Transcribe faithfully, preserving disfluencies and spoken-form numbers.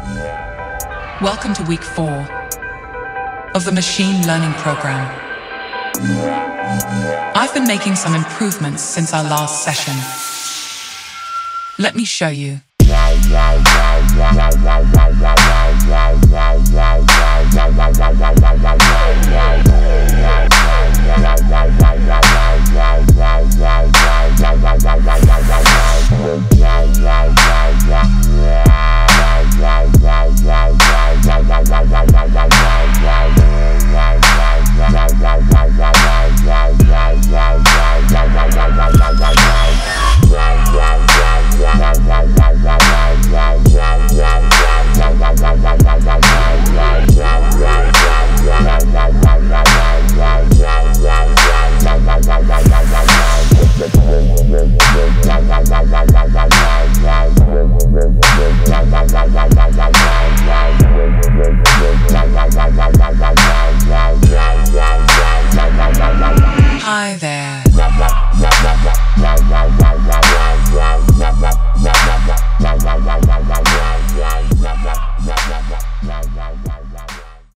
Welcome to week four of the machine learning program. I've been making some improvements since our last session. Let me show you.